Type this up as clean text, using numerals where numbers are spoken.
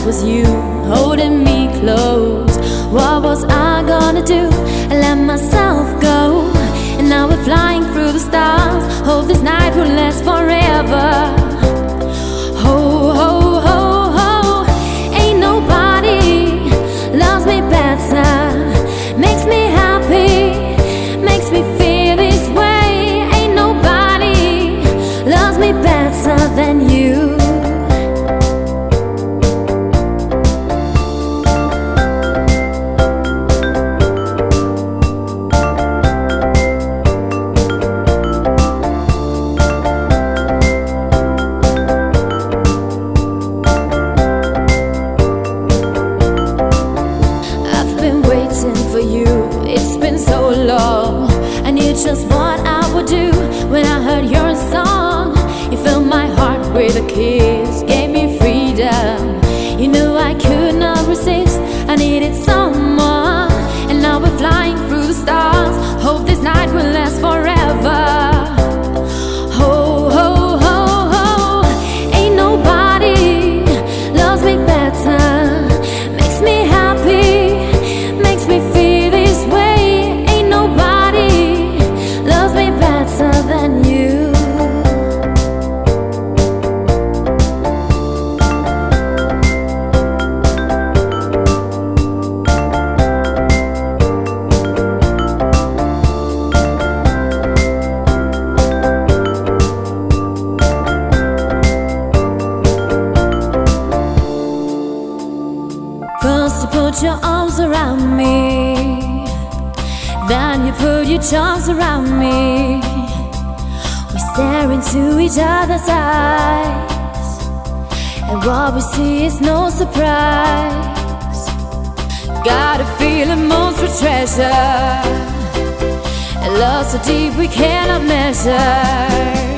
was you holding me close. What was I gonna do? I let myself go, and now we're flying through the stars. Hope this night will last forever. Ho, ho, ho, ho. Ain't nobody loves me better, makes me happy, makes me feel this way. Ain't nobody loves me better than you. For you, it's been so long. I knew just what I would do when I heard your song. You filled my heart with a kiss, gave me freedom. You knew I could not resist, I needed someone. And now we're flying through the stars. Hope this night will last forever. Ho, ho, ho, ho. Ain't nobody loves me better, makes me happy, makes me feel this way. Ain't nobody loves me better than you. First you put your arms around me, then you put your charms around me. We stare into each other's eyes, and what we see is no surprise. Got a feeling most for treasure, a love so deep we cannot measure.